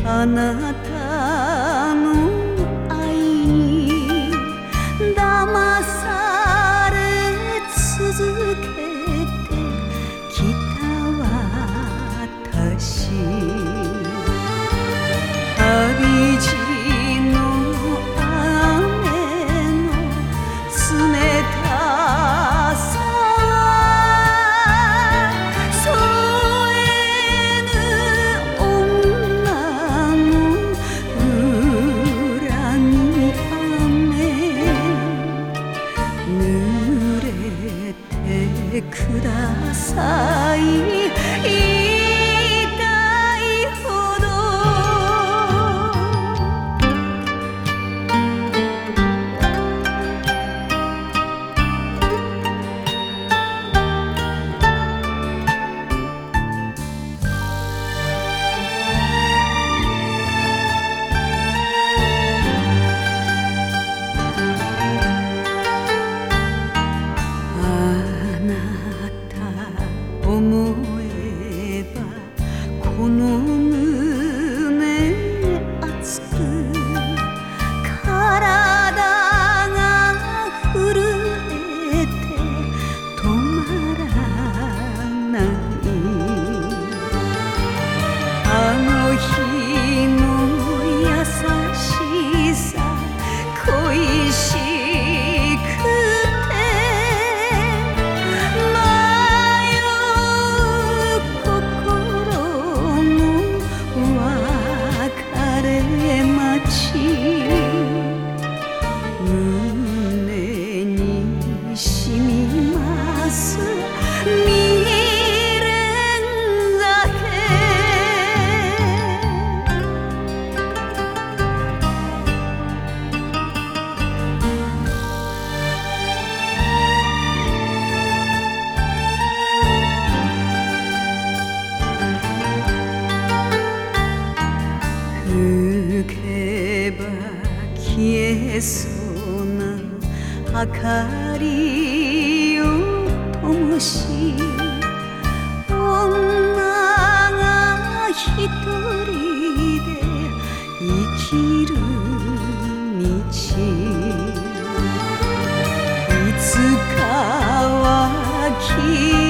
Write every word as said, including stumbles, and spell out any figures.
あなたの愛に騙され続けてきた私、旅路の雨の冷たさください、言いたいほど。思えばこの胸熱く体が震えて止まらない、あの日の優しさ恋しく胸に染みます未練酒、吹けば消えそうな明かりを灯し、女が一人で生きる道、いつかはき